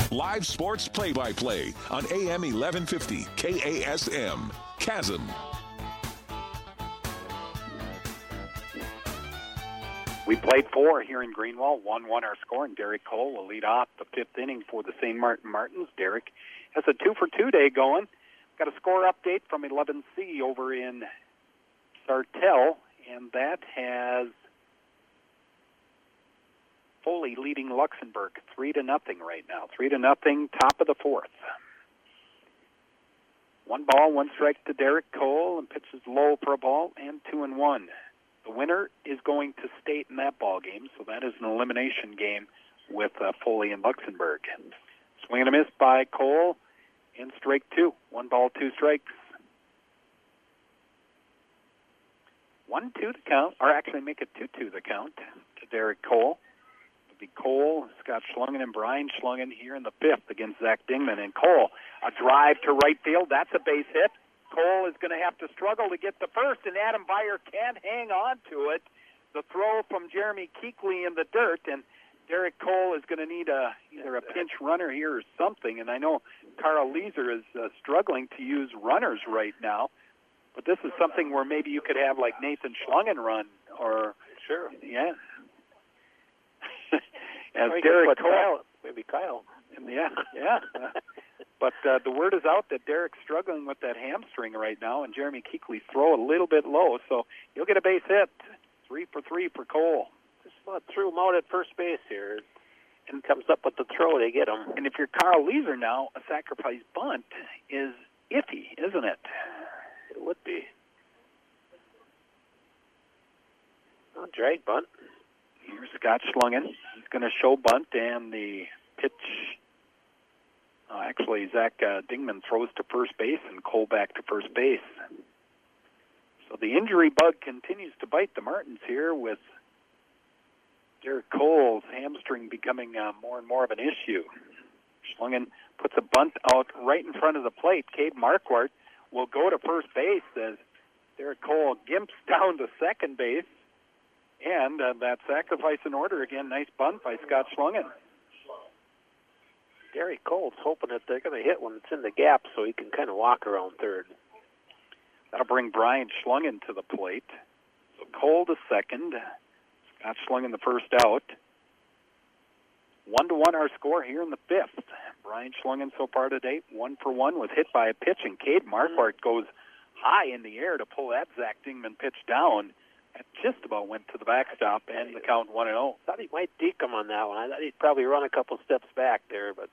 Live sports play-by-play on AM 1150 KASM. Chasm. We played 4 here in Greenwald. 1-1 our score, and Derek Cole will lead off the 5th inning for the St. Martin Martins. Derek has a 2-for-2 day going. Got a score update from 11C over in Sartell, and that has Foley leading Luxembourg 3-0 right now. 3-0, top of the 4th. 1 ball, 1 strike to Derek Cole, and pitches low for a ball, and 2-1. The winner is going to state in that ball game, so that is an elimination game with Foley and Luxembourg. Swing and a miss by Cole, and strike 2. 1 ball, 2 strikes. 1-2 the count, or actually make it 2-2 the count to Derek Cole. It'll be Cole, Scott Schlungen, and Brian Schlungen here in the 5th against Zach Dingman. And Cole, a drive to right field. That's a base hit. Cole is going to have to struggle to get the first, and Adam Beyer can't hang on to it. The throw from Jeremy Keekley in the dirt, and Derek Cole is going to need either a pinch runner here or something. And I know Carl Leeser is struggling to use runners right now, but this is something where maybe you could have like Nathan Schlungen run, or sure, yeah. As Derek Cole, maybe Kyle, yeah. But the word is out that Derek's struggling with that hamstring right now, and Jeremy Keekley throw a little bit low, so he'll get a base hit. 3 for 3 for Cole. Just threw him out at first base here, and comes up with the throw to get him. And if you're Carl Leeser now, a sacrifice bunt is iffy, isn't it? It would be. Drag bunt. Here's Scott Schlungen. He's going to show bunt, and the pitch. Actually, Zach Dingman throws to first base, and Cole back to first base. So the injury bug continues to bite the Martins here, with Derek Cole's hamstring becoming more and more of an issue. Schlungen puts a bunt out right in front of the plate. Cade Marquardt will go to first base as Derek Cole gimps down to second base. And that sacrifice in order again. Nice bunt by Scott Schlungen. Derek Cole's hoping that they're going to hit when it's in the gap so he can kind of walk around third. That'll bring Brian Schlungen to the plate. So Cole to second. Scott Schlungen the first out. 1-1 our score here in the 5th. Brian Schlungen so far today, 1 for 1, was hit by a pitch, and Cade Marquardt goes high in the air to pull that Zach Dingman pitch down. It just about went to the backstop, and the count 1-0. Thought he might deke him on that one. I thought he'd probably run a couple steps back there, but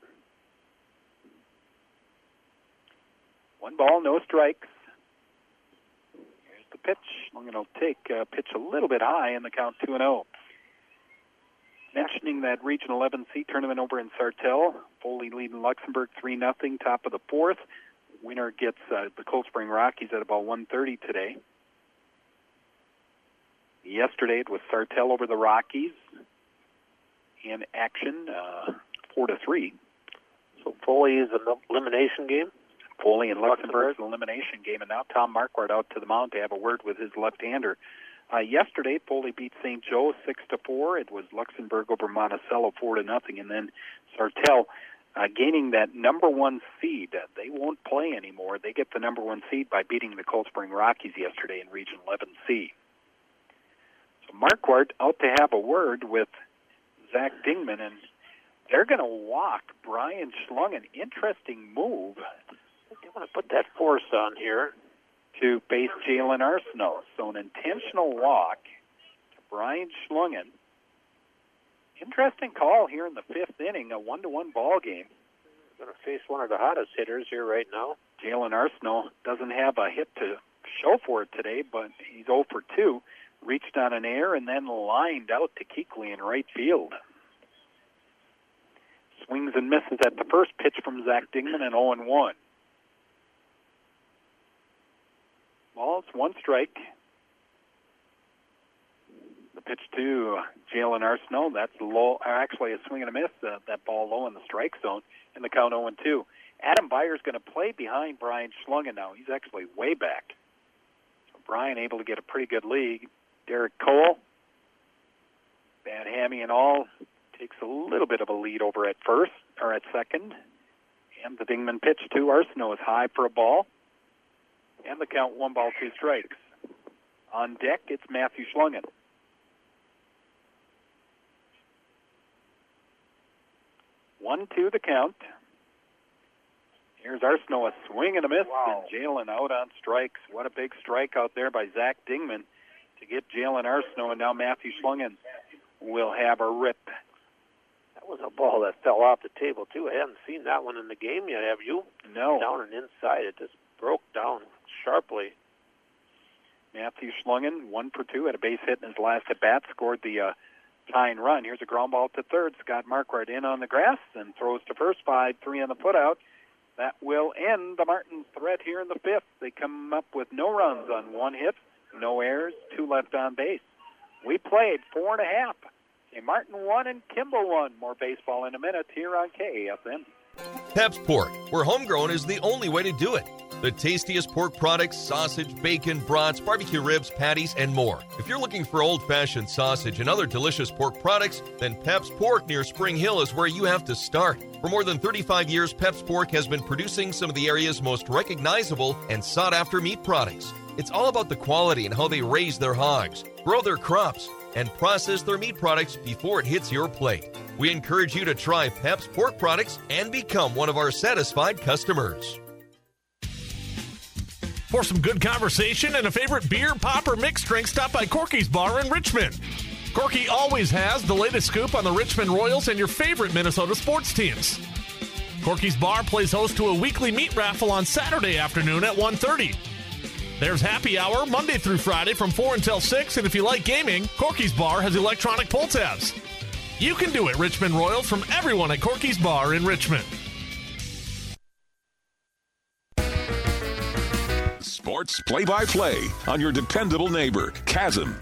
1 ball, no strikes. Here's the pitch. I'm going to take pitch a little bit high, and the count 2-0. Mentioning that Region 11C tournament over in Sartell, Foley leading Luxembourg 3-0, top of the 4th. Winner gets the Cold Spring Rockies at about 1:30 today. Yesterday it was Sartell over the Rockies in action, 4-3. So Foley is an elimination game? Foley and Luxembourg is an elimination game, and now Tom Marquardt out to the mound to have a word with his left-hander. Yesterday, Foley beat St. Joe 6-4. It was Luxembourg over Monticello 4-0, and then Sartell gaining that number 1 seed. They won't play anymore. They get the number 1 seed by beating the Cold Spring Rockies yesterday in Region 11C. So Marquardt out to have a word with Zach Dingman, and they're going to walk Brian Schlungen. Interesting move. They want to put that force on here to base Jalen Arsenault. So an intentional walk to Brian Schlungen. Interesting call here in the 5th inning, a 1-1 ball game. Going to face one of the hottest hitters here right now. Jalen Arsenault doesn't have a hit to show for it today, but he's 0 for 2. Reached on an air and then lined out to Keekley in right field. Swings and misses at the first pitch from Zach Dingman, and 0-1. Balls, 1 strike. The pitch to Jalen Arsenault. That's low. Actually, a swing and a miss. That ball low in the strike zone, and the count 0-2. Adam Beyer's going to play behind Brian Schlungen now. He's actually way back. So Brian able to get a pretty good lead. Derek Cole, bad hammy and all, takes a little bit of a lead over at first, are at second. And the Dingman pitch to Arsenault is high for a ball. And the count 1 ball, 2 strikes. On deck, it's Matthew Schlungen. 1-2 the count. Here's Arsenault, a swing and a miss, and Jalen out on strikes. What a big strike out there by Zach Dingman to get Jalen Arsenault, and now Matthew Schlungen will have a rip. That was a ball that fell off the table, too. I haven't seen that one in the game yet, have you? No. Down and inside, it just broke down sharply. Matthew Schlungen, 1 for 2, had a base hit in his last at-bat, scored the tying run. Here's a ground ball to third. Scott Marquardt in on the grass and throws to first, 5-3 on the put-out. That will end the Martins' threat here in the 5th. They come up with no runs on 1 hit, no errors, 2 left on base. We played 4.5. Okay, Martin 1 and Kimball 1. More baseball in a minute here on KASM. Pep's Pork, where homegrown is the only way to do it. The tastiest pork products, sausage, bacon, brats, barbecue ribs, patties, and more. If you're looking for old-fashioned sausage and other delicious pork products, then Pep's Pork near Spring Hill is where you have to start. For more than 35 years, Pep's Pork has been producing some of the area's most recognizable and sought-after meat products. It's all about the quality and how they raise their hogs, grow their crops, and process their meat products before it hits your plate. We encourage you to try Pep's Pork products and become one of our satisfied customers. For some good conversation and a favorite beer, pop, or mixed drink, stop by Corky's Bar in Richmond. Corky always has the latest scoop on the Richmond Royals and your favorite Minnesota sports teams. Corky's Bar plays host to a weekly meat raffle on Saturday afternoon at 1:30. There's happy hour Monday through Friday from 4 until 6, and if you like gaming, Corky's Bar has electronic pull tabs. You can do it, Richmond Royals, from everyone at Corky's Bar in Richmond. Sports play-by-play on your dependable neighbor, Chasm.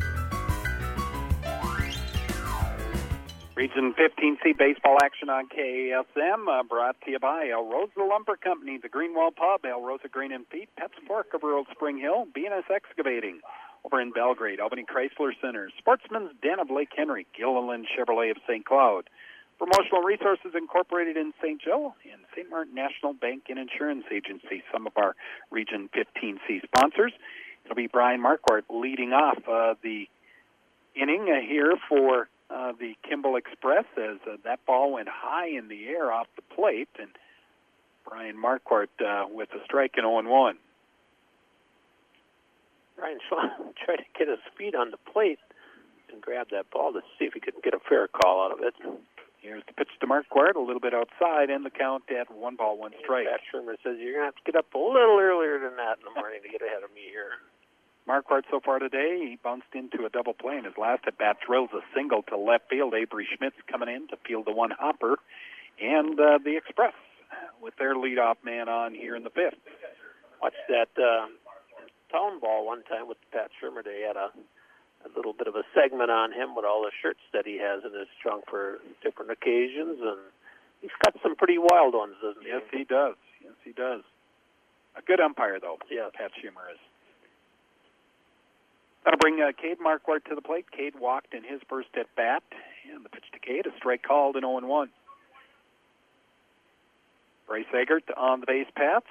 Region 15C baseball action on KASM, brought to you by El Rosa Lumber Company, the Greenwall Pub, El Rosa Grain and Feed, Pep's Pork over Old Spring Hill, B&S Excavating over in Belgrade, Albany Chrysler Center, Sportsman's Den of Lake Henry, Gilliland Chevrolet of St. Cloud, Promotional Resources Incorporated in St. Joe, and St. Martin National Bank and Insurance Agency, some of our Region 15C sponsors. It'll be Brian Marquardt leading off the inning here for the Kimball Express as that ball went high in the air off the plate, and Brian Marquardt with a strike in 0-1. Brian tried to get his feet on the plate and grab that ball to see if he could get a fair call out of it. Here's the pitch to Marquardt, a little bit outside, and the count at 1 ball, 1 strike. Pat Shermer says you're going to have to get up a little earlier than that in the morning to get ahead of me here. Marquardt so far today, he bounced into a double play in his last at-bat, drills a single to left field. Avery Schmitz coming in to field the 1 hopper. And the Express with their leadoff man on here in the 5th. Watched that town ball one time with Pat Shermer. They had a little bit of a segment on him with all the shirts that he has in his trunk for different occasions, and he's got some pretty wild ones, doesn't he? Yes, he does. Yes, he does. A good umpire, though, Pat Shermer is. That'll bring Cade Marquardt to the plate. Cade walked in his first at-bat, and the pitch to Cade, a strike called in 0-1. Bryce Eggert on the base paths.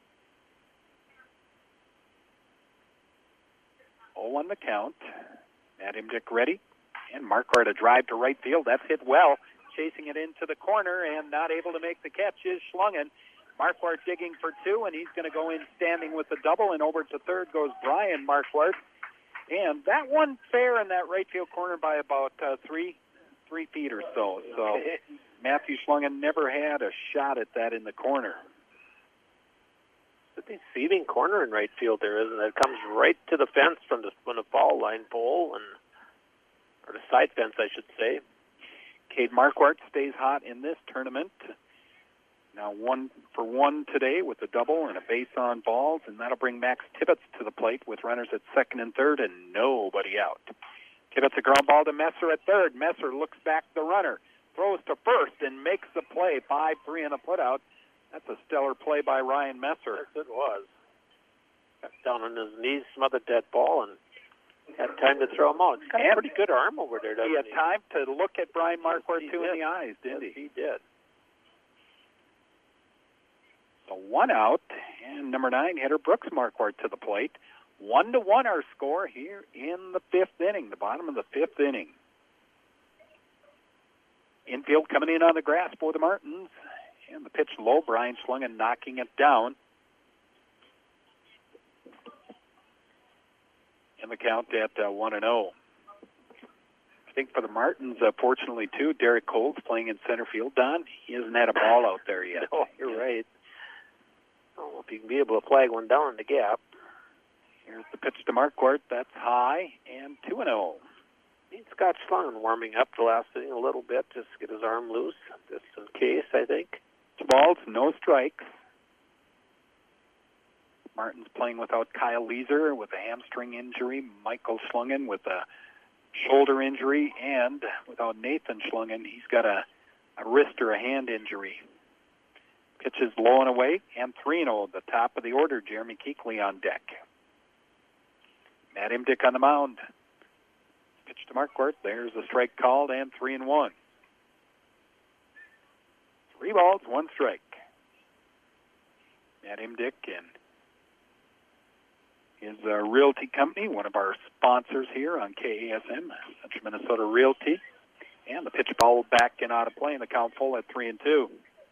0-1 the count. Matt Imdick ready, and Marquardt a drive to right field. That's hit well. Chasing it into the corner and not able to make the catch is Schlungen. Marquardt digging for 2, and he's going to go in standing with the double, and over to third goes Brian Marquardt. And that one fair in that right field corner by about 3 feet or so. So Matthew Schlungen never had a shot at that in the corner. It's a deceiving corner in right field there, isn't it? It comes right to the fence from the foul line pole, or the side fence, I should say. Cade Marquardt stays hot in this tournament. Now 1 for 1 today with a double and a base on balls, and that'll bring Max Tibbetts to the plate with runners at second and third and nobody out. Tibbetts a ground ball to Messer at third. Messer looks back the runner, throws to first, and makes the play. 5-3 on a putout. That's a stellar play by Ryan Messer. Yes, it was. Got down on his knees, smothered that ball, and had time to throw him out. He's got a pretty good arm over there, doesn't he? He had time to look at Brian Marquardt, too, in the eyes, didn't he? He did. So 1 out, and number 9 hitter Brooks Marquardt to the plate. 1-1 our score here in the 5th inning, the bottom of the 5th inning. Infield coming in on the grass for the Martins, and the pitch low. Brian Schlungen knocking it down. In the count at 1-0. I think for the Martins, fortunately, too, Derek Cole's playing in center field. Don, he hasn't had a ball out there yet. Oh, you're right. I don't know if you can be able to flag one down in the gap. Here's the pitch to Marquardt. That's high, and 2-0. Scott Schlungen warming up the last inning a little bit, just to get his arm loose, just in case, I think. 2 balls, no strikes. Martin's playing without Kyle Leeser with a hamstring injury, Michael Schlungen with a shoulder injury, and without Nathan Schlungen, he's got a wrist or a hand injury. Pitch is low and away, and 3-0 at the top of the order. Jeremy Keekley on deck. Matt Imdick on the mound. Pitch to Marquardt. There's a strike called, and 3-1. 3 balls, 1 strike. Matt Imdick and his Realty Company, one of our sponsors here on KASM, Central Minnesota Realty. And the pitch fouled back and out of play, and the count full at 3-2.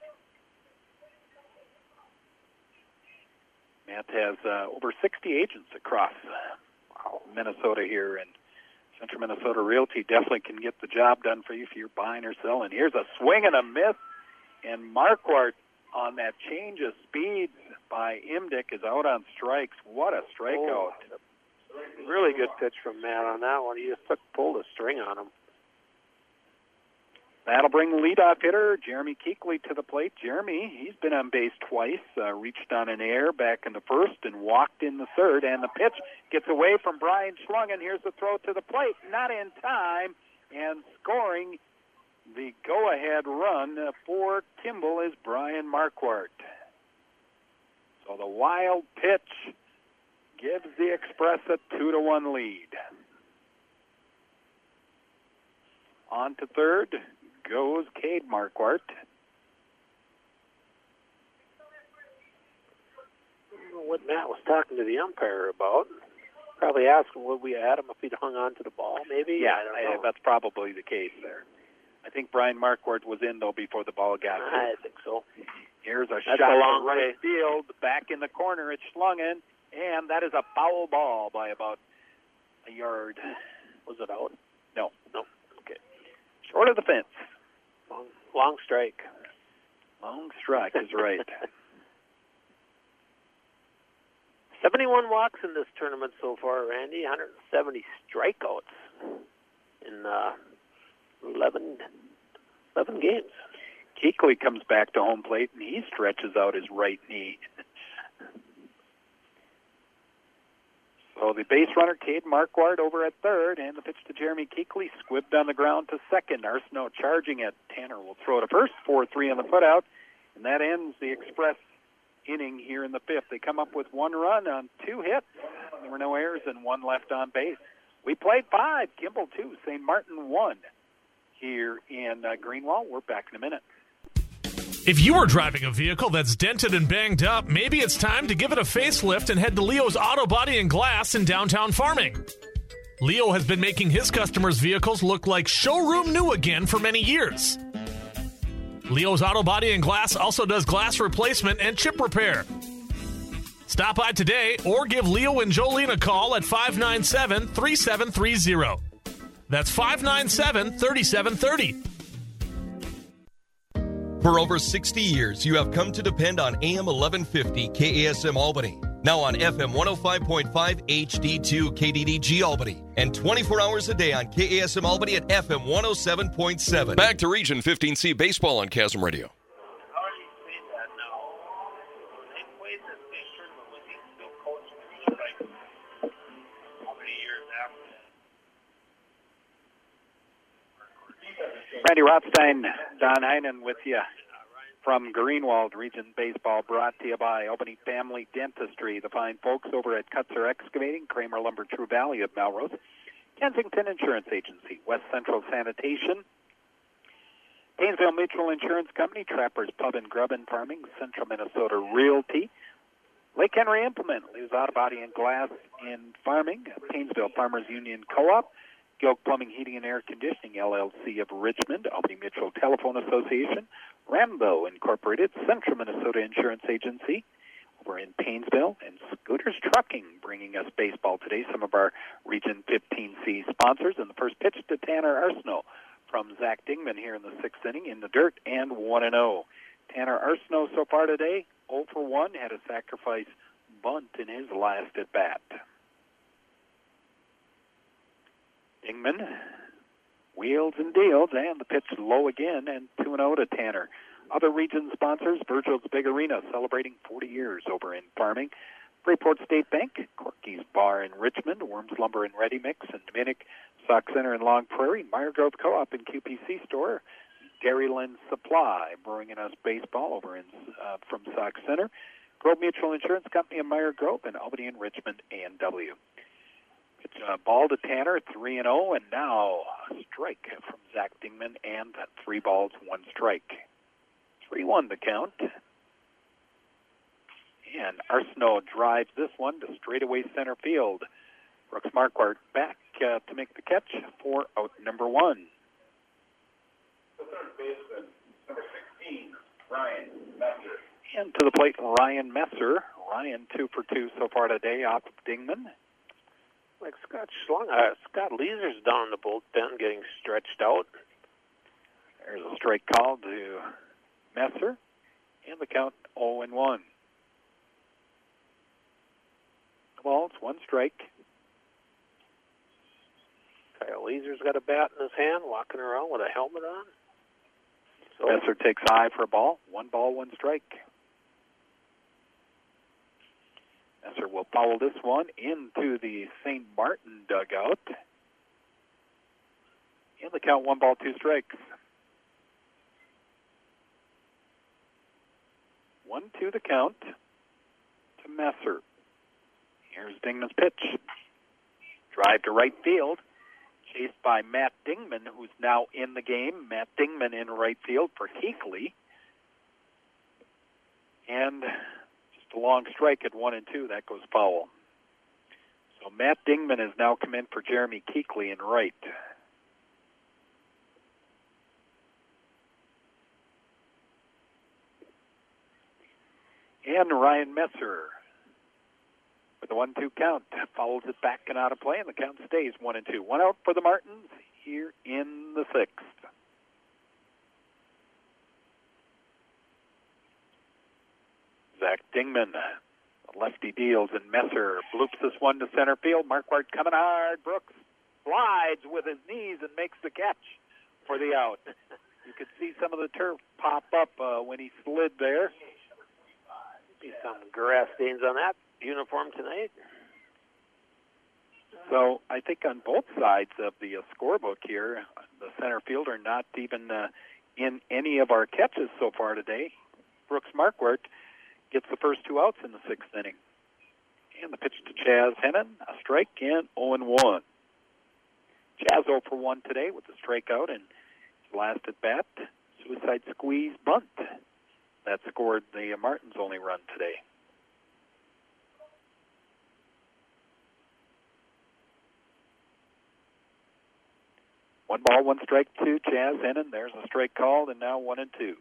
Matt has over 60 agents across Minnesota here, and Central Minnesota Realty definitely can get the job done for you if you're buying or selling. Here's a swing and a miss, and Marquardt on that change of speeds by Imdick is out on strikes. What a strikeout. Really good pitch from Matt on that one. He just pulled a string on him. That'll bring the leadoff hitter, Jeremy Keekley, to the plate. Jeremy, he's been on base twice, reached on an error back in the first and walked in the third, and the pitch gets away from Brian Schlungen. Here's the throw to the plate, not in time, and scoring the go-ahead run for Kimball is Brian Marquardt. So the wild pitch gives the Express a 2-1 lead. On to third goes Cade Marquardt. I don't know what Matt was talking to the umpire about. Probably asked him would we had him if he'd hung on to the ball, maybe? Yeah, I don't know. that's probably the case there. I think Brian Marquardt was in, though, before the ball got to I think so. Here's a That's shot a to long right way. field. Back in the corner, it's Schlungen, and that is a foul ball by about a yard. Was it out? No. No. Okay. Short of the fence. Long strike. Long strike is right. 71 walks in this tournament so far, Randy. 170 strikeouts in 11 games. Keekley comes back to home plate, and he stretches out his right knee. So the base runner, Cade Marquardt, over at third, and the pitch to Jeremy Keekley, squibbed on the ground to second. Arsenault charging it. Tanner will throw to first, 4-3 on the putout, and that ends the Express inning here in the 5th. They come up with 1 run on 2 hits. There were no errors and 1 left on base. We played 5, Kimball 2, St. Martin 1 here in Greenwald. We're back in a minute. If you are driving a vehicle that's dented and banged up, maybe it's time to give it a facelift and head to Leo's Auto Body and Glass in downtown Farming. Leo has been making his customers' vehicles look like showroom new again for many years. Leo's Auto Body and Glass also does glass replacement and chip repair. Stop by today or give Leo and Jolene a call at 597-3730. That's 597-3730. For over 60 years, you have come to depend on AM 1150 KASM Albany. Now on FM 105.5 HD2 KDDG Albany. And 24 hours a day on KASM Albany at FM 107.7. Back to Region 15C Baseball on KASM Radio. How do you say that now? They played this big tournament with him still coaching like how many years after that? Randy Rothstein, Don Heinen with you from Greenwald. Region Baseball brought to you by Albany Family Dentistry, the fine folks over at Kutzer Excavating, Kramer Lumber, True Valley of Melrose, Kensington Insurance Agency, West Central Sanitation, Painesville Mutual Insurance Company, Trappers Pub and Grub and Farming, Central Minnesota Realty, Lake Henry Implement, Lee's Auto Body and Glass in Farming, Painesville Farmers Union Co-op, Gilk Plumbing, Heating and Air Conditioning, LLC of Richmond, Albany Mutual Telephone Association, Rambo Incorporated, Central Minnesota Insurance Agency, over in Painesville, and Scooters Trucking bringing us baseball today. Some of our Region 15C sponsors. And the first pitch to Tanner Arsenault from Zach Dingman here in the sixth inning in the dirt and 1-0. Tanner Arsenault so far today, 0 for 1, had a sacrifice bunt in his last at bat. Dingman wheels and deals, and the pitch low again, and 2-0 to Tanner. Other region sponsors, Virgil's Big Arena, celebrating 40 years over in Farming. Freeport State Bank, Corky's Bar in Richmond, Worms Lumber and Ready Mix in Dominic, Sock Center in Long Prairie, Meyer Grove Co-op and QPC Store, Dairyland Supply, bringing us baseball over in from Sock Center, Grove Mutual Insurance Company in Meyer Grove, and Albany and Richmond A&W. It's a ball to Tanner, 3-0, and now a strike from Zach Dingman, and 3 balls, 1 strike. 3-1 the count. And Arsenault drives this one to straightaway center field. Brooks Marquardt back to make the catch for out number 1. The third baseman, number 16, Ryan Messer. And to the plate, Ryan Messer. Ryan 2 for 2 so far today off of Dingman. Like Scott Leeser's down in the bullpen getting stretched out. There's a strike call to Messer, and the count 0-1. Well, it's 1 strike. Kyle Leeser's got a bat in his hand, walking around with a helmet on. So Messer takes high for a ball. 1 ball, 1 strike. Messer will foul this one into the St. Martin dugout. And the count 1 ball, 2 strikes. 1-2 the count to Messer. Here's Dingman's pitch. Drive to right field. Chased by Matt Dingman, who's now in the game. Matt Dingman in right field for Keekly. And just a long strike at 1-2. That goes foul. So Matt Dingman has now come in for Jeremy Keekly in right. And Ryan Messer with a 1-2 count follows it back and out of play, and the count stays 1-2. 1 out for the Martins here in the 6th. Zach Dingman, the lefty deals, and Messer bloops this one to center field. Marquardt coming hard. Brooks slides with his knees and makes the catch for the out. You could see some of the turf pop up when he slid there. Be some grass stains on that uniform tonight. So I think on both sides of the scorebook here, the center fielder not even in any of our catches so far today. Brooks Marquardt gets the first 2 outs in the 6th inning. And the pitch to Chaz Hennon, a strike, and 0-1. Chaz 0 for 1 today with the strikeout, and his last at bat, suicide squeeze bunt. That scored the Martins' only run today. One ball, 1 strike to Chaz Hennon. There's a strike called, and now 1-2.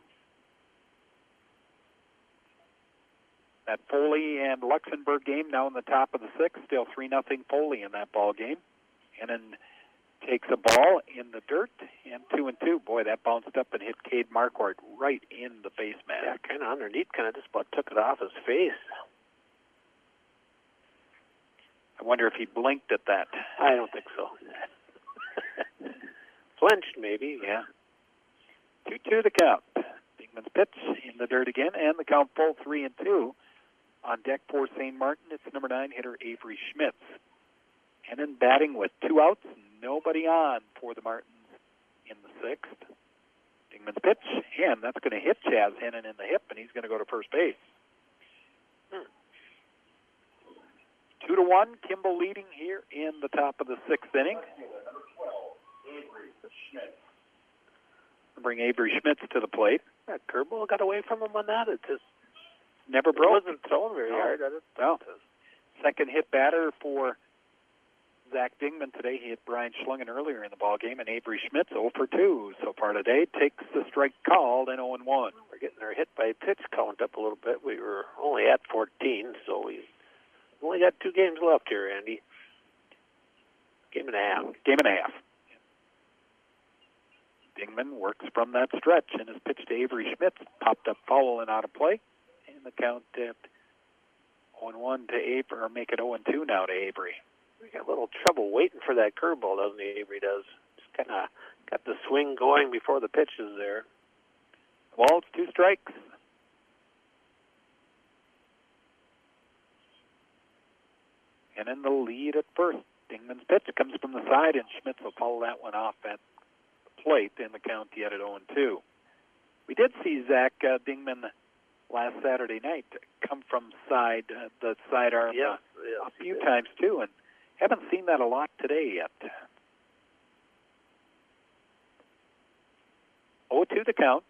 That Foley and Luxembourg game now in the top of the 6th. Still 3-0 Foley in that ball game. Hennon takes a ball in the dirt, and 2-2. Boy, that bounced up and hit Cade Marquardt right in the face mask. Yeah, kind of underneath, kind of just about took it off his face. I wonder if he blinked at that. I don't think so. Flinched, maybe. Yeah. 2-2 the count. Dingman's pitch in the dirt again, and the count full 3-2. On deck for St. Martin, it's number 9 hitter Avery Schmitz. Hennon batting with 2 outs, nobody on for the Martins in the 6th. Dingman's pitch, and that's going to hit Chaz Hennon in the hip, and he's going to go to first base. 2-1, Kimball leading here in the top of the 6th inning. bring Avery Schmitz to the plate. That curveball got away from him on that. It just never broke. Wasn't thrown very hard. No. Second hit batter for Zach Dingman today. He hit Brian Schlungen earlier in the ball game, and Avery Schmitz 0 for 2 so far today. Takes the strike called and 0-1. We're getting our hit by pitch count up a little bit. We were only at 14, so we've only got 2 games left here, Andy. Game and a half. Dingman works from that stretch, and his pitch to Avery Schmitz popped up foul and out of play. And the count at 0-1 to Avery, or make it 0-2 now to Avery. We got a little trouble waiting for that curveball, doesn't he? Avery does. Just kind of got the swing going before the pitch is there. Well, it's 2 strikes. And in the lead at first. Dingman's pitch comes from the side, and Schmitz will follow that one off at the plate in the count yet at 0-2. We did see Zach Dingman last Saturday night come from the sidearm a few times too, and haven't seen that a lot today yet. 0-2 the count.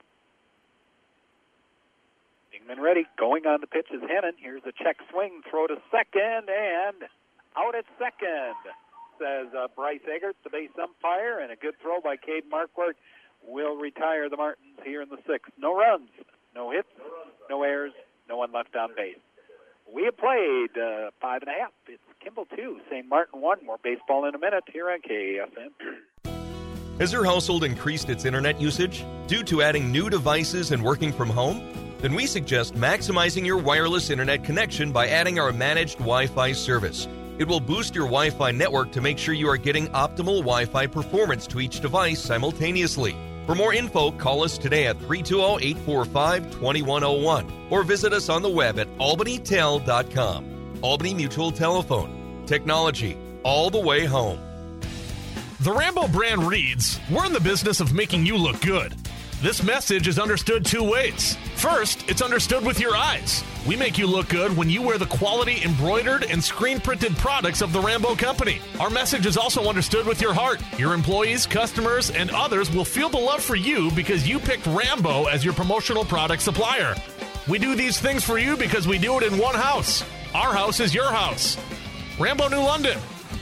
Dingman ready. Going on the pitch is Hennon. Here's a check swing, throw to second, and out at second, says Bryce Eggert, the base umpire, and a good throw by Cade Marquardt will retire the Martins here in the 6th. No runs, no hits, no errors, no one left on base. We have played 5.5. It's Kimball 2, St. Martin 1. More baseball in a minute here on KASM. Has your household increased its internet usage due to adding new devices and working from home? Then we suggest maximizing your wireless internet connection by adding our managed Wi-Fi service. It will boost your Wi-Fi network to make sure you are getting optimal Wi-Fi performance to each device simultaneously. For more info, call us today at 320-845-2101 or visit us on the web at albanytel.com. Albany Mutual Telephone. Technology all the way home. The Rambo brand reads, "We're in the business of making you look good." This message is understood 2 ways. First, it's understood with your eyes. We make you look good when you wear the quality embroidered and screen-printed products of the Rambo Company. Our message is also understood with your heart. Your employees, customers, and others will feel the love for you because you picked Rambo as your promotional product supplier. We do these things for you because we do it in one house. Our house is your house. Rambo New London.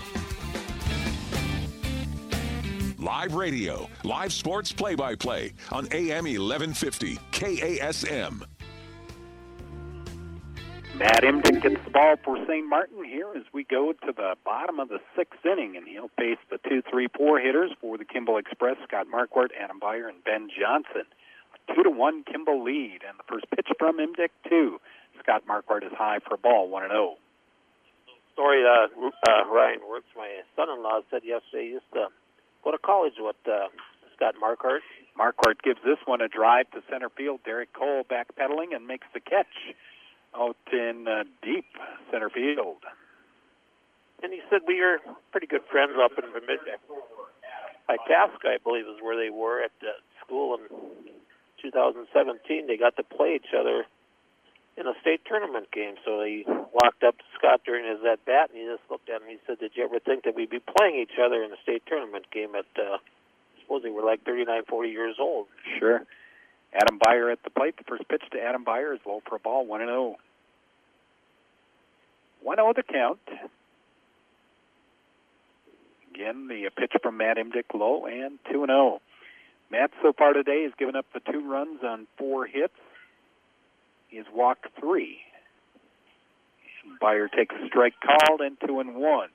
Live radio, live sports play-by-play on AM 1150 KASM. Matt Imdick gets the ball for St. Martin here as we go to the bottom of the 6th inning, and he'll face the 2-3-4 hitters for the Kimball Express, Scott Marquardt, Adam Beyer, and Ben Johnson. A 2-1 Kimball lead, and the first pitch from Imdick, 2. Scott Marquardt is high for a ball, 1-0. Story Ryan Wirtz, my son-in-law, said yesterday he used to go to college with Scott Marquardt. Marquardt gives this one a drive to center field. Derek Cole backpedaling and makes the catch out in deep center field. And he said we were pretty good friends up in Itasca, I believe is where they were at school in 2017. They got to play each other in a state tournament game. So he walked up to Scott during his at-bat, and he just looked at him. He said, "Did you ever think that we'd be playing each other in a state tournament game at, I suppose they were like 39, 40 years old." Sure. Adam Beyer at the plate. The first pitch to Adam Beyer is low for a ball, 1-0. 1-0 the count. Again, the pitch from Matt Imdick low, and 2-0. Matt so far today has given up the 2 runs on 4 hits. He has walked 3. Beyer takes a strike called, and 2-1.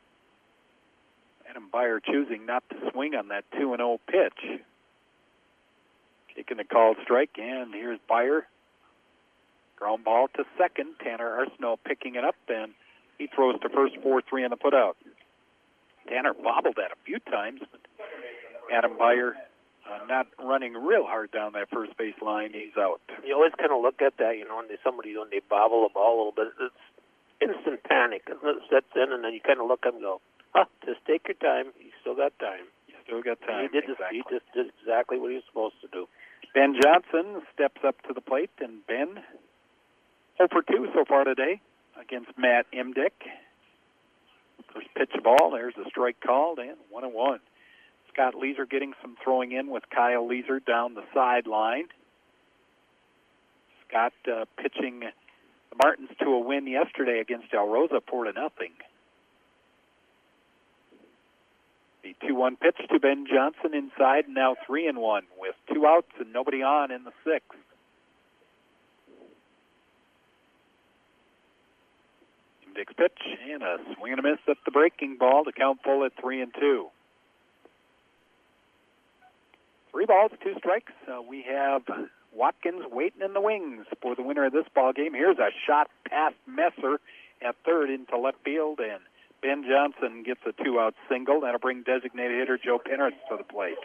Adam Beyer choosing not to swing on that 2-0 pitch. Taking the called strike, and here's Beyer. Ground ball to second. Tanner Arsenault picking it up, and he throws to first, 4-3 on the putout. Tanner bobbled that a few times, but Adam Beyer not running real hard down that first base line. He's out. You always kind of look at that, you know, when they bobble the ball a little bit, it's instant panic. It sets in, and then you kind of look and go, just take your time. You still got time. You still got time. He just did exactly what he was supposed to do. Ben Johnson steps up to the plate, and Ben 0 for 2 so far today against Matt Imdick. First pitch ball, there's a strike called, and 1-1. Scott Leeser getting some throwing in with Kyle Leeser down the sideline. Scott pitching the Martins to a win yesterday against El Rosa 4-0. The 2-1 pitch to Ben Johnson inside, now 3-1 with 2 outs and nobody on in the 6th. Dick's pitch and a swing and a miss at the breaking ball to count full at 3-2. 3 balls, 2 strikes. We have Watkins waiting in the wings for the winner of this ball game. Here's a shot past Messer at third into left field, and Ben Johnson gets a 2-out single. That'll bring designated hitter Joe Penrith to the plate.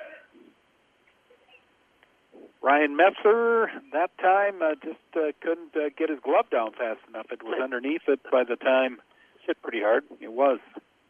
Ryan Messer, that time, just couldn't get his glove down fast enough. It was underneath it by the time. Hit pretty hard. It was.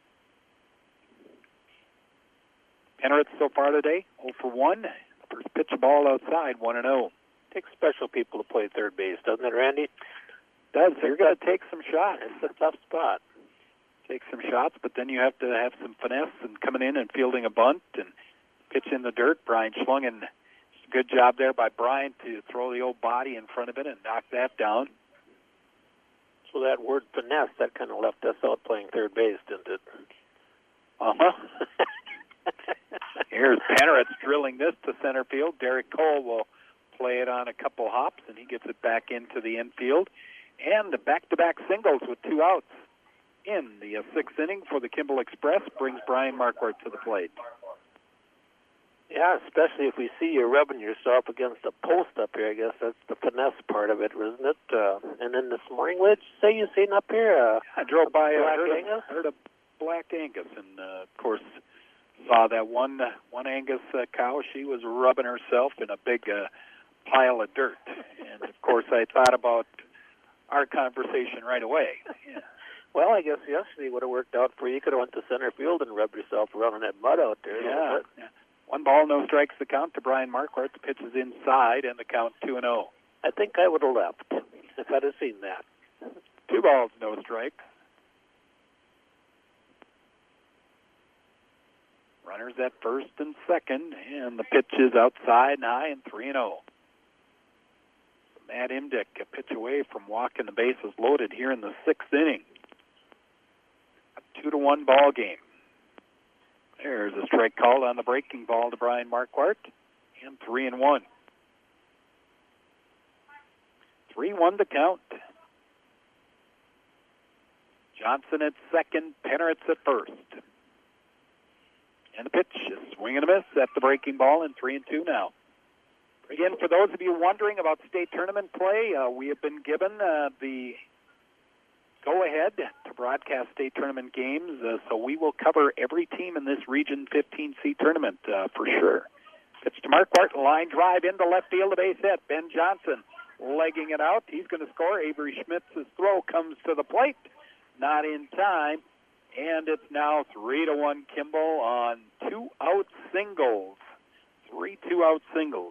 Penrith so far today, 0 for 1. First pitch ball outside, 1-0. Takes special people to play third base, doesn't it, Randy? Does. You're going to take some shots. It's a tough spot. Take some shots, but then you have to have some finesse and coming in and fielding a bunt and pitch in the dirt. Brian Schlungen. Good job there by Brian to throw the old body in front of it and knock that down. So that word finesse, that kind of left us out playing third base, didn't it? Uh-huh. Here's Penrith drilling this to center field. Derek Cole will play it on a couple hops, and he gets it back into the infield. And the back-to-back singles with 2 outs in the 6th inning for the Kimball Express brings Brian Marquardt to the plate. Yeah, especially if we see you rubbing yourself against a post up here. I guess that's the finesse part of it, isn't it? And then this morning, what did you say you seen up here? I drove by Angus? heard a Black Angus, and of course saw that one Angus cow. She was rubbing herself in a big pile of dirt, and of course I thought about our conversation right away. Yeah. Well, I guess yesterday would have worked out for you. You could have went to center field and rubbed yourself around in that mud out there. Yeah. 1 ball, no strikes, the count to Brian Marquardt. The pitch is inside, and the count 2-0. I think I would have left if I'd have seen that. 2 balls, no strikes. Runners at first and second, and the pitch is outside and high and 3-0. Matt Imdick, a pitch away from walking the bases loaded here in the 6th inning. A 2-1 ball game. There's a strike called on the breaking ball to Brian Marquardt, and 3-1. 3-1 to count. Johnson at second, Penrith at first. And the pitch is swing and a miss at the breaking ball, and 3-2 now. Again, for those of you wondering about state tournament play, we have been given the go-ahead to broadcast state tournament games, so we will cover every team in this Region 15C tournament for sure. Pitch to Marquardt, line drive into left field, a base hit. Ben Johnson legging it out. He's going to score. Avery Schmitz's throw comes to the plate. Not in time, and it's now 3-1 Kimball on 2-out singles. 3 2-out singles.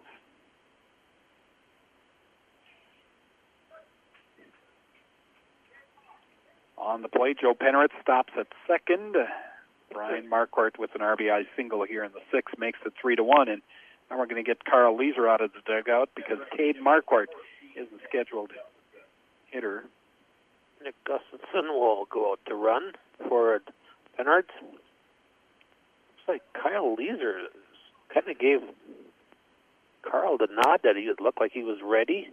On the plate, Joe Penrith stops at second. Brian Marquardt with an RBI single here in the 6th makes it 3-1. And now we're going to get Carl Leeser out of the dugout because Cade Marquardt is the scheduled hitter. Nick Gustafson will go out to run for Penrith. Looks like Kyle Leeser kind of gave Carl the nod that he would look like he was ready.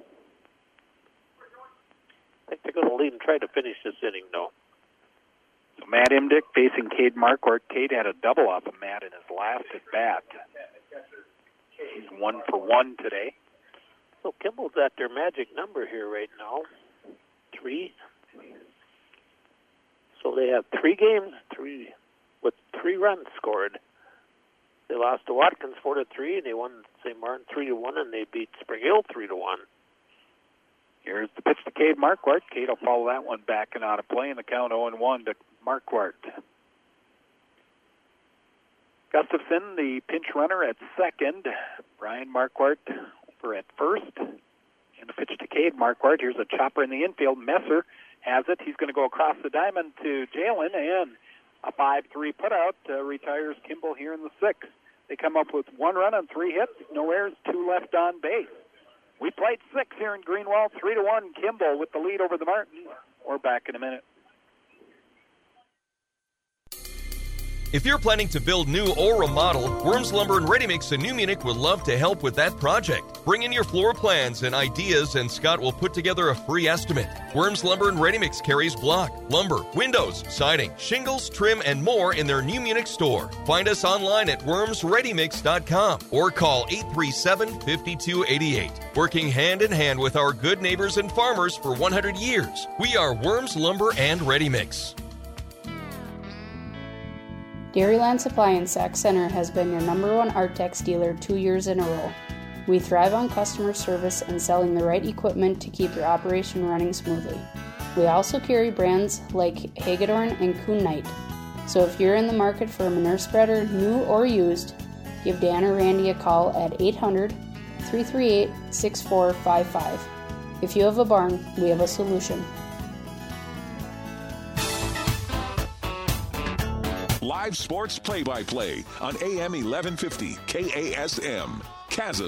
I think they're going to lead and try to finish this inning, though. So Matt Imdick facing Cade Marquardt. Cade had a double off of Matt in his last at bat. He's 1 for 1 today. So Kimball's at their magic number here right now. 3. So they have 3 games, with 3 runs scored. They lost to Watkins 4-3, and they won St. Martin 3-1, and they beat Spring Hill 3-1. Here's the pitch to Cade Marquardt. Cade will follow that one back and out of play, and the count 0-1 to Marquardt. Gustafson, the pinch runner at second. Brian Marquardt over at first. And the pitch to Cade Marquardt. Here's a chopper in the infield. Messer has it. He's going to go across the diamond to Jalen, and A 5-3 putout retires Kimball here in the sixth. They come up with 1 run on 3 hits, no errors, 2 left on base. We played 6 here in Greenwald, 3-1 Kimball with the lead over the Martins. We're back in a minute. If you're planning to build new or remodel, Worms Lumber and Ready Mix in New Munich would love to help with that project. Bring in your floor plans and ideas, and Scott will put together a free estimate. Worms Lumber and Ready Mix carries block, lumber, windows, siding, shingles, trim, and more in their New Munich store. Find us online at wormsreadymix.com or call 837-5288. Working hand in hand with our good neighbors and farmers for 100 years, we are Worms Lumber and Ready Mix. Dairyland Supply in Sac Center has been your #1 Artex dealer 2 years in a row. We thrive on customer service and selling the right equipment to keep your operation running smoothly. We also carry brands like Hagedorn and Kuhn Knight. So if you're in the market for a manure spreader, new or used, give Dan or Randy a call at 800-338-6455. If you have a barn, we have a solution. Live sports play-by-play on AM 1150 KASM. Chasm.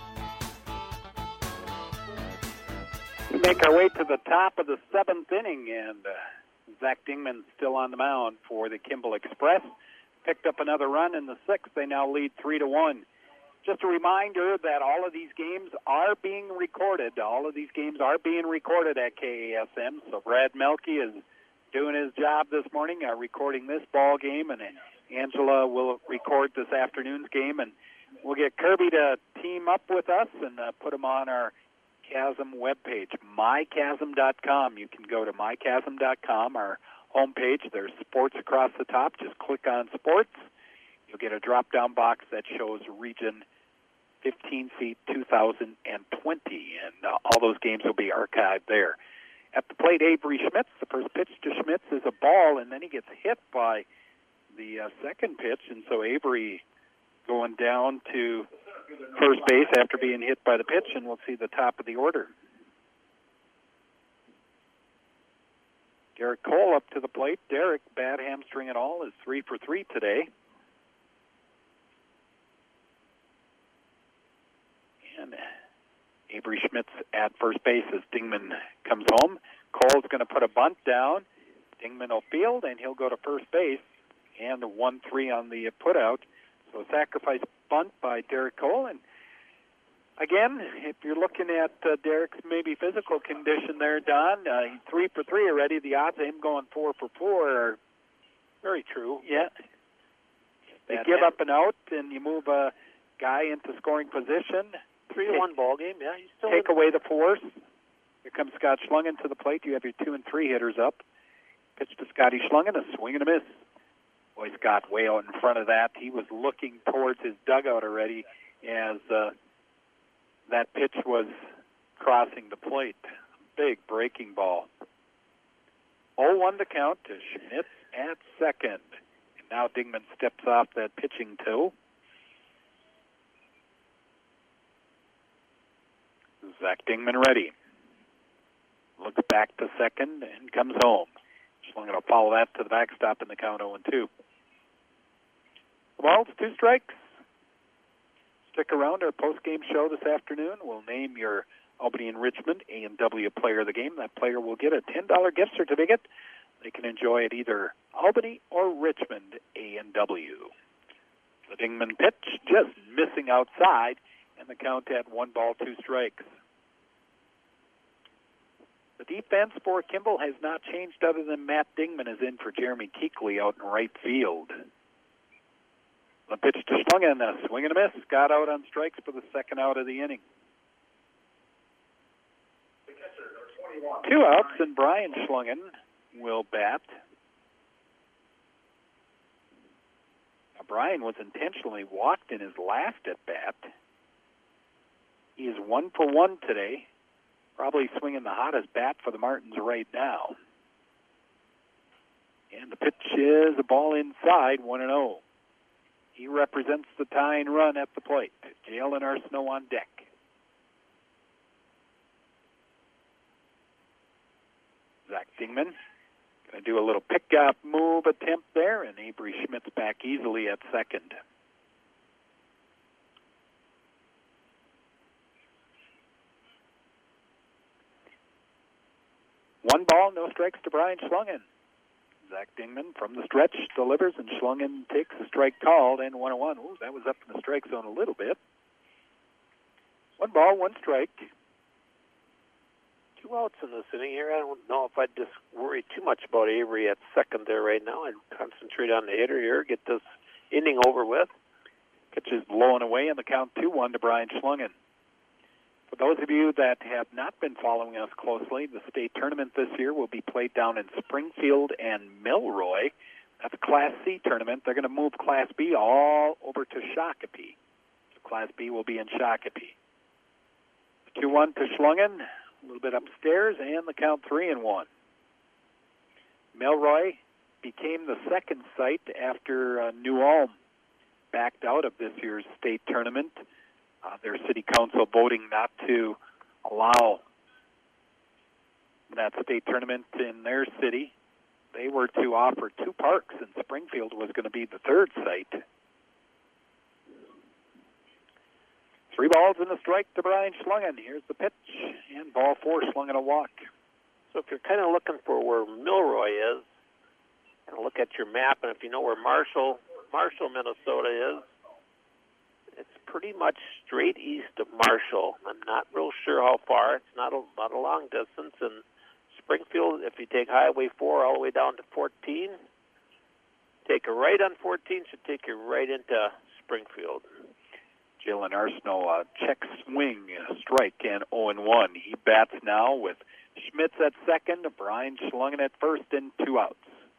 We make our way to the top of the 7th inning, and Zach Dingman still on the mound for the Kimball Express. Picked up another run in the 6th. They now lead 3-1. Just a reminder that all of these games are being recorded. All of these games are being recorded at KASM. So Brad Melke is doing his job this morning, recording this ball game, and Angela will record this afternoon's game, and we'll get Kirby to team up with us and put them on our Chasm webpage, mychasm.com. You can go to mychasm.com, our homepage. There's sports across the top. Just click on sports. You'll get a drop-down box that shows region 15 feet 2020, and all those games will be archived there. At the plate, Avery Schmitz. The first pitch to Schmitz is a ball, and then he gets hit by the second pitch, and so Avery going down to first base after being hit by the pitch, and we'll see the top of the order. Derek Cole up to the plate. Derek, bad hamstring at all, is 3 for 3 today. And Avery Schmitz at first base as Dingman comes home. Cole's going to put a bunt down. Dingman will field, and he'll go to first base. And the 1-3 on the putout. So a sacrifice bunt by Derek Cole. And again, if you're looking at Derek's maybe physical condition there, Don, he's 3 for 3 already. The odds of him going 4 for 4 are very true. Yeah. They give up an out, and you move a guy into scoring position. 3-1 ball game, yeah. He's still take away the force. Here comes Scott Schlungen to the plate. You have your 2 and 3 hitters up. Pitch to Scotty Schlungen, a swing and a miss. Boy, Scott way out in front of that. He was looking towards his dugout already as that pitch was crossing the plate. Big breaking ball. 0-1 to count to Schmitz at second. And now Dingman steps off that pitching toe. Zach Dingman ready. Looks back to second and comes home. Schlungen will follow that to the backstop in the count 0-2. Well, it's 2 strikes. Stick around our post-game show this afternoon. We'll name your Albany and Richmond A&W player of the game. That player will get a $10 gift certificate. They can enjoy it either Albany or Richmond A&W. The Dingman pitch just missing outside, and the count at 1-2 strikes. The defense for Kimball has not changed other than Matt Dingman is in for Jeremy Keekley out in right field. The pitch to Schlungen, a swing and a miss. Got out on strikes for the second out of the inning. 2 outs, and Brian Schlungen will bat. Now, Brian was intentionally walked in his last at-bat. He is 1 for 1 today. Probably swinging the hottest bat for the Martins right now. And the pitch is a ball inside, 1-0. He represents the tying run at the plate. Jalen Arsenault on deck. Zach Dingman Going to do a little pick-up move attempt there, and Avery Schmidt's back easily at second. One ball, no strikes to Brian Schlungen. Zach Dingman from the stretch delivers, and Schlungen takes a strike called, and 1-1. Ooh, that was up in the strike zone a little bit. One ball, one strike. 2 outs in this inning here. I don't know if I'd just worry too much about Avery at second there right now. I'd concentrate on the hitter here, get this inning over with. Pitch is blowing away, and the count 2-1 to Brian Schlungen. For those of you that have not been following us closely, the state tournament this year will be played down in Springfield and Milroy. That's a Class C tournament. They're going to move Class B all over to Shakopee. So Class B will be in Shakopee. 2-1 to Schlungen, a little bit upstairs, and the count 3-1. Milroy became the second site after New Ulm backed out of this year's state tournament. Their city council voting not to allow that state tournament in their city. They were to offer 2 parks, and Springfield was going to be the third site. 3 balls and a strike to Brian Schlungen. Here's the pitch, and ball 4, Schlungen a walk. So if you're kind of looking for where Milroy is, and look at your map, and if you know where Marshall, Minnesota is, it's pretty much straight east of Marshall. I'm not real sure how far. It's not a long distance. And Springfield, if you take Highway 4 all the way down to 14, take a right on 14, should take you right into Springfield. Jalen Arsenault, check swing, strike, and 0-1. He bats now with Schmitz at second, Brian Schlungen at first, and 2 outs.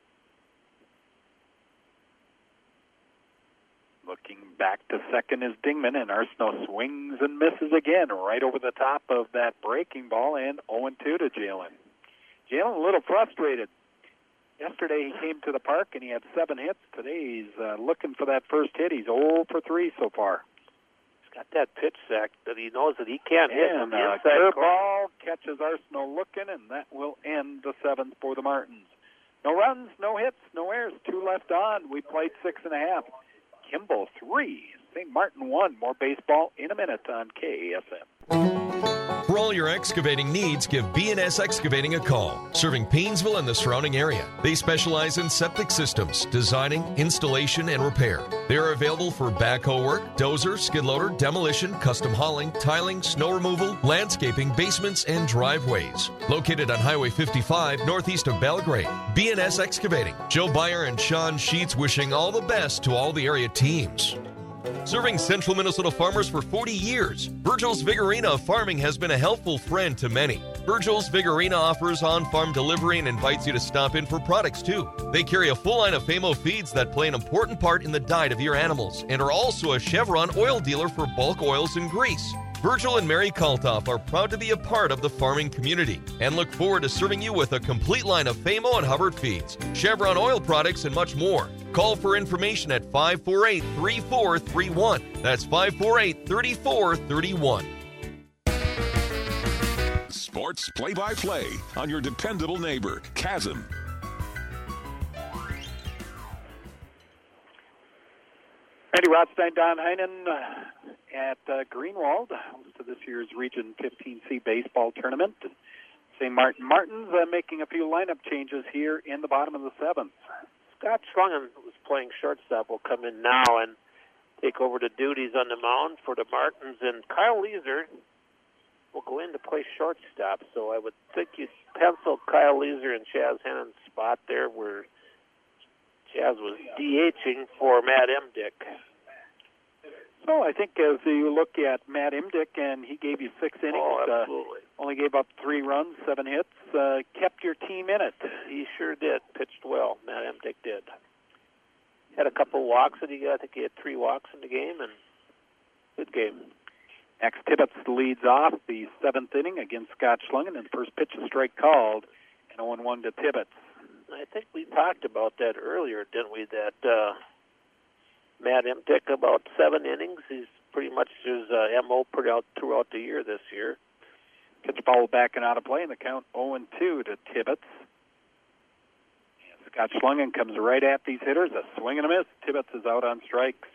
Looking back to second is Dingman, and Arsenault swings and misses again right over the top of that breaking ball, and 0-2 to Jalen. Jalen a little frustrated. Yesterday he came to the park and he had 7 hits. Today he's looking for that first hit. He's 0 for 3 so far. He's got that pitch, Zach, that he knows that he can't hit from the inside. Curveball catches Arsenault looking, and that will end the 7th for the Martins. No runs, no hits, no errors. 2 left on. We played 6.5. Kimball 3, St. Martin 1. More baseball in a minute on KASM. For all your excavating needs, give B&S Excavating a call. Serving Paynesville and the surrounding area. They specialize in septic systems, designing, installation, and repair. They are available for backhoe work, dozer, skid loader, demolition, custom hauling, tiling, snow removal, landscaping, basements, and driveways. Located on Highway 55, northeast of Belgrade. B&S Excavating. Joe Beyer and Sean Sheets wishing all the best to all the area teams. Serving central Minnesota farmers for 40 years, Virgil's Vigorina Farming has been a helpful friend to many. Virgil's Vigorina offers on-farm delivery and invites you to stop in for products too. They carry a full line of Famo feeds that play an important part in the diet of your animals and are also a Chevron oil dealer for bulk oils and grease. Virgil and Mary Kaltoff are proud to be a part of the farming community and look forward to serving you with a complete line of Famo and Hubbard feeds, Chevron oil products, and much more. Call for information at 548-3431. That's 548-3431. Sports play-by-play on your dependable neighbor, Chasm. Randy Rothstein, Don Heinen at Greenwald, host of this year's Region 15C baseball tournament. And St. Martin's making a few lineup changes here in the bottom of the 7th. Scott Schlungen, who's playing shortstop, will come in now and take over the duties on the mound for the Martins. And Kyle Leeser will go in to play shortstop. So I would think you'd pencil Kyle Leeser in Chaz Hennon's spot there where Chaz was DHing for Matt Emdick. So I think as you look at Matt Emdick, and he gave you 6 innings, absolutely. Only gave up 3 runs, 7 hits, kept your team in it. He sure did. Pitched well. Matt Emdick did. Had a couple walks that I think he had 3 walks in the game, and good game. Max Tibbetts leads off the 7th inning against Scott Schlungen, and the first pitch is strike called, and 0-1 to Tibbetts. I think we talked about that earlier, didn't we, that Matt Emdick, about 7 innings. He's pretty much his MO throughout the year this year. Pitch ball back and out of play, and the count 0-2 to Tibbetts. Scott Schlungen comes right at these hitters. A swing and a miss. Tibbetts is out on strikes.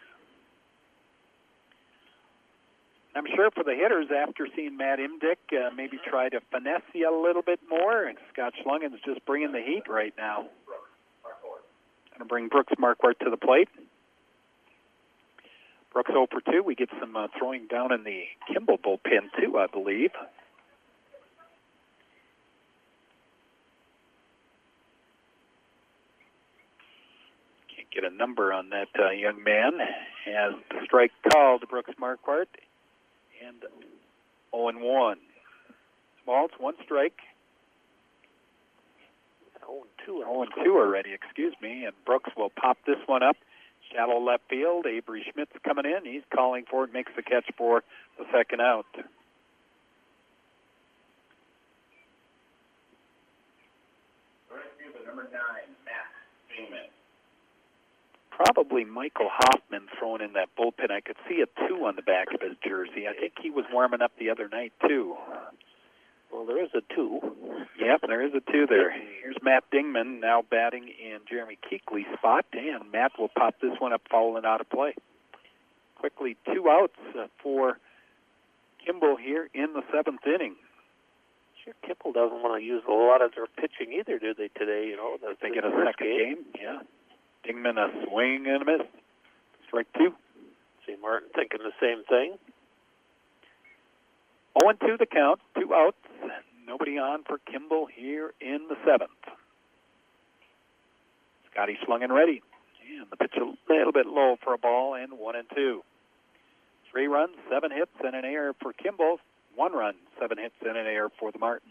I'm sure for the hitters, after seeing Matt Imdick maybe try to finesse you a little bit more, and Scott Schlungen's just bringing the heat right now. Going to bring Brooks Marquardt to the plate. Brooks 0 for 2. We get some throwing down in the Kimball bullpen, too, I believe. Can't get a number on that young man. Has the strike called to Brooks Marquardt. And 0-1. Balls, 1 strike. 0-2 already, excuse me. And Brooks will pop this one up. Shallow left field. Avery Schmidt's coming in. He's calling for it, makes the catch for the second out. Number 9, Matt Dingman. Probably Michael Hoffman throwing in that bullpen. I could see a 2 on the back of his jersey. I think he was warming up the other night, too. Well, there is a 2. Yep, there is a 2 there. Here's Matt Dingman now batting in Jeremy Keekley's spot, and Matt will pop this one up, fouling out of play. Quickly, 2 outs for Kimball here in the 7th inning. Sure, Kimball doesn't want to use a lot of their pitching either, do they, today? They get a second game, yeah. Dingman a swing and a miss. Strike 2. See Martin thinking the same thing. 0-2 the count, 2 outs. Nobody on for Kimball here in the 7th. Scotty Schlungen ready. And the pitch a little bit low for a ball, and 1-2. 3 runs, 7 hits, and an error for Kimball. 1 run, 7 hits, and an error for the Martins.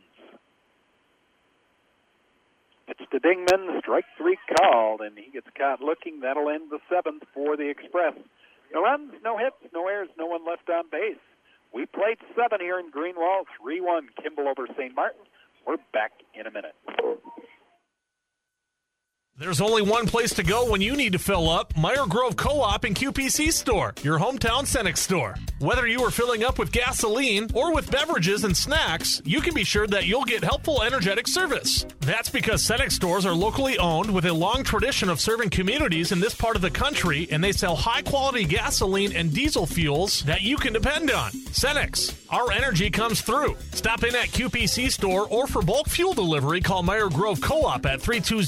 Pitch to Dingman, strike 3 called, and he gets caught looking. That'll end the 7th for the Express. No runs, no hits, no errors, no one left on base. We played 7 here in Greenwald, 3-1 Kimball over St. Martin. We're back in a minute. There's only one place to go when you need to fill up. Meyer Grove Co-op and QPC Store, your hometown Cenex store. Whether you are filling up with gasoline or with beverages and snacks, you can be sure that you'll get helpful, energetic service. That's because Cenex stores are locally owned with a long tradition of serving communities in this part of the country, and they sell high-quality gasoline and diesel fuels that you can depend on. Cenex, our energy comes through. Stop in at QPC Store, or for bulk fuel delivery, call Meyer Grove Co-op at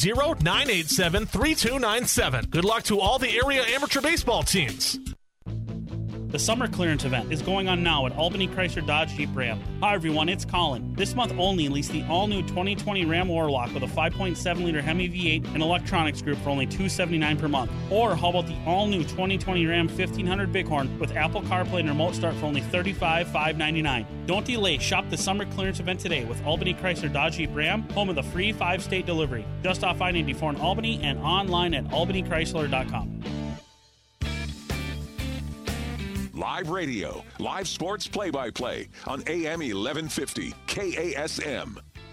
320-987-3297. Good luck to all the area amateur baseball teams. The summer clearance event is going on now at Albany Chrysler Dodge Jeep Ram. Hi everyone, it's Colin. This month only, lease the all-new 2020 Ram Warlock with a 5.7-liter Hemi V8 and electronics group for only $279 per month. Or how about the all-new 2020 Ram 1500 Bighorn with Apple CarPlay and remote start for only $35,599. Don't delay. Shop the summer clearance event today with Albany Chrysler Dodge Jeep Ram, home of the free 5-state delivery. Just off I-94 in Albany and online at albanychrysler.com. Live radio, live sports play-by-play on AM 1150 KASM.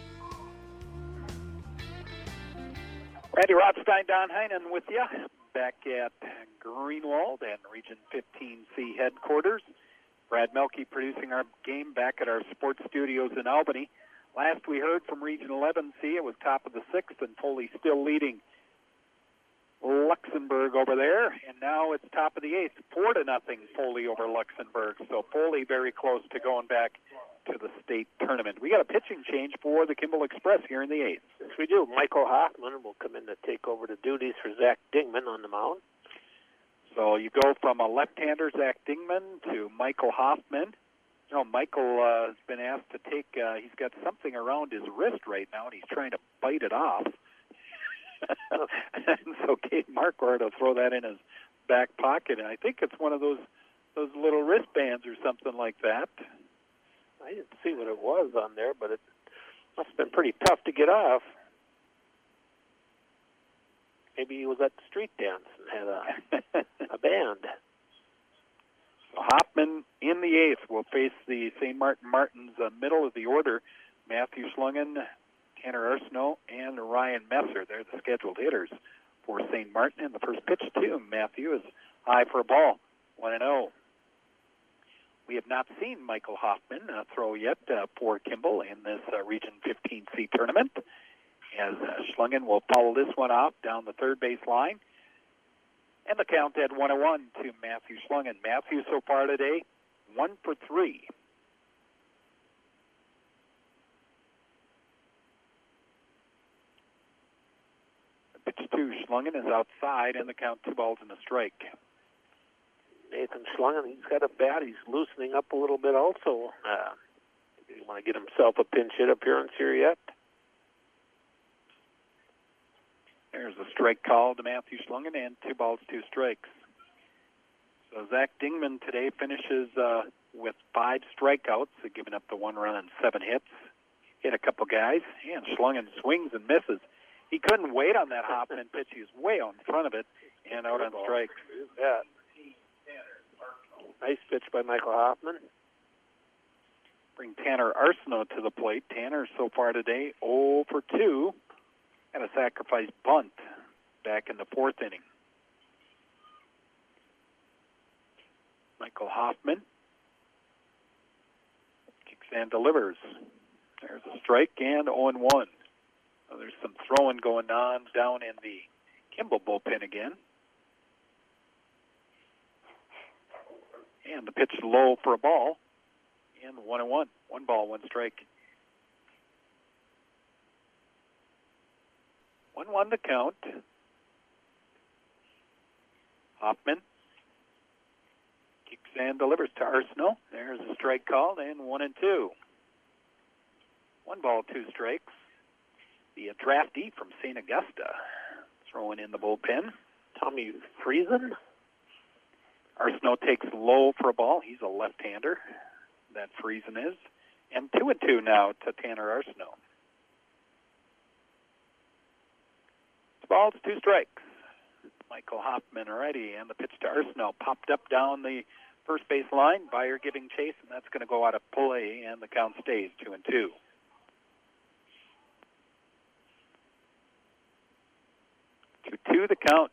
Randy Rothstein, Don Heinen with you, back at Greenwald and Region 15C headquarters. Brad Melke producing our game back at our sports studios in Albany. Last we heard from Region 11C, it was top of the 6th, and Foley still leading Luxembourg over there, and now it's top of the 8th, 4-0 Foley over Luxembourg. So Foley very close to going back to the state tournament. We got a pitching change for the Kimball Express here in the 8th. Yes, we do. Michael Hoffman will come in to take over the duties for Zach Dingman on the mound. So you go from a left-hander, Zach Dingman, to Michael Hoffman. You know, Michael has been asked to take, he's got something around his wrist right now, and he's trying to bite it off. And so Kate Marquardt will throw that in his back pocket, and I think it's one of those little wristbands or something like that. I didn't see what it was on there, but it must have been pretty tough to get off. Maybe he was at the street dance and had a band. So Hoffman in the 8th will face the St. Martin's middle of the order. Matthew Schlungen, Tanner Arsenault, and Ryan Messer. They're the scheduled hitters for St. Martin. And the first pitch to Matthew is high for a ball, 1-0. We have not seen Michael Hoffman throw yet for Kimball in this Region 15C tournament. as Schlungen will foul this one off down the third base line. And the count at 1-1 to Matthew Schlungen. Matthew so far today, 1 for 3. The pitch to Schlungen is outside, and the count 2 balls and a strike. Nathan Schlungen, he's got a bat. He's loosening up a little bit also. You want to get himself a pinch hit appearance here yet? There's a strike call to Matthew Schlungen, and 2 balls, 2 strikes. So Zach Dingman today finishes with 5 strikeouts, giving up the 1 run and 7 hits. Hit a couple guys, and Schlungen swings and misses. He couldn't wait on that Hoffman pitch. He was way out in front of it and out on strikes. Yeah. Nice pitch by Michael Hoffman. Bring Tanner Arsenault to the plate. Tanner so far today 0 for 2. And a sacrifice bunt back in the 4th inning. Michael Hoffman kicks and delivers. There's a strike and 0-1. So there's some throwing going on down in the Kimball bullpen again. And the pitch low for a ball. And 1-1. 1 ball, 1 strike. 1-1 to count. Hoffman kicks and delivers to Arsenault. There's a strike called, and 1-2. 1 ball, 2 strikes. The draftee from St. Augusta throwing in the bullpen. Tommy Friesen. Arsenault takes low for a ball. He's a left-hander. That Friesen is. And 2-2 now to Tanner Arsenault. 2 balls, 2 strikes. Michael Hoffman ready, and the pitch to Arsenault popped up down the first base line. Byer giving chase, and that's going to go out of play, and the count stays 2-2. To the count.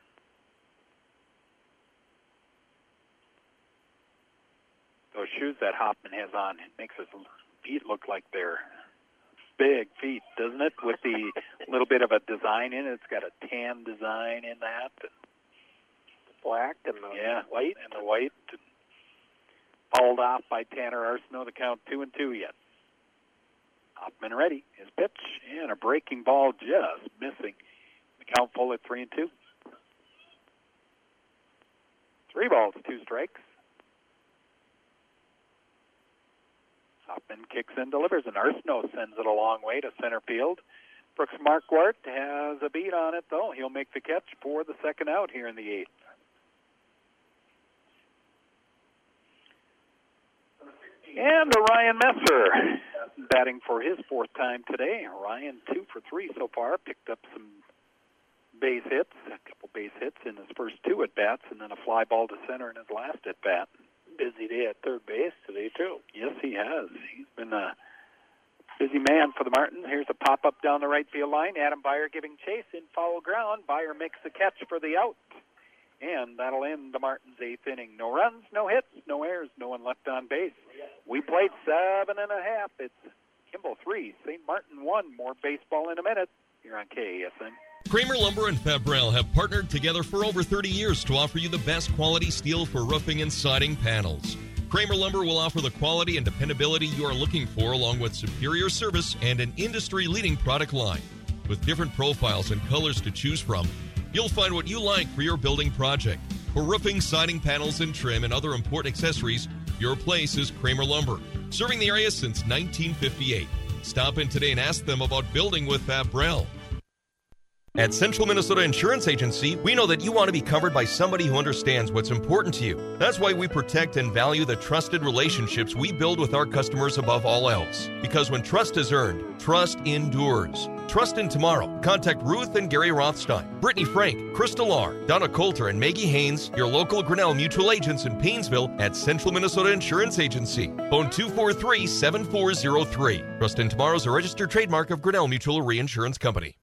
Those shoes that Hoffman has on, it makes his feet look like they're big feet, doesn't it? With the little bit of a design in it. It's got a tan design in that. And black and the white. And the white. Hauled off by Tanner Arsenault. The count 2-2 yet. Hoffman ready. His pitch and a breaking ball just missing. The count full at 3-2. 3 balls, 2 strikes. Hoffman kicks and delivers, and Arsenault sends it a long way to center field. Brooks Marquardt has a beat on it, though. He'll make the catch for the second out here in the 8th. And Ryan Messer batting for his 4th time today. Ryan 2 for 3 so far. Picked up some base hits, a couple base hits in his first 2 at-bats, and then a fly ball to center in his last at-bat. Busy day at third base today, too. Yes, he has. He's been a busy man for the Martins. Here's a pop-up down the right field line. Adam Byer giving chase in foul ground. Byer makes the catch for the out. And that'll end the Martins' 8th inning. No runs, no hits, no errors, no one left on base. We played 7.5. It's Kimball 3, St. Martin 1. More baseball in a minute here on KASN. Kramer Lumber and Fabrel have partnered together for over 30 years to offer you the best quality steel for roofing and siding panels. Kramer Lumber will offer the quality and dependability you are looking for, along with superior service and an industry-leading product line. With different profiles and colors to choose from, you'll find what you like for your building project. For roofing, siding panels, and trim, and other important accessories, your place is Kramer Lumber, serving the area since 1958. Stop in today and ask them about building with Fabrel. At Central Minnesota Insurance Agency, we know that you want to be covered by somebody who understands what's important to you. That's why we protect and value the trusted relationships we build with our customers above all else. Because when trust is earned, trust endures. Trust in tomorrow. Contact Ruth and Gary Rothstein, Brittany Frank, Krista Lahr, Donna Coulter, and Maggie Haynes, your local Grinnell Mutual agents in Paynesville at Central Minnesota Insurance Agency. Phone 243-7403. Trust in tomorrow is a registered trademark of Grinnell Mutual Reinsurance Company.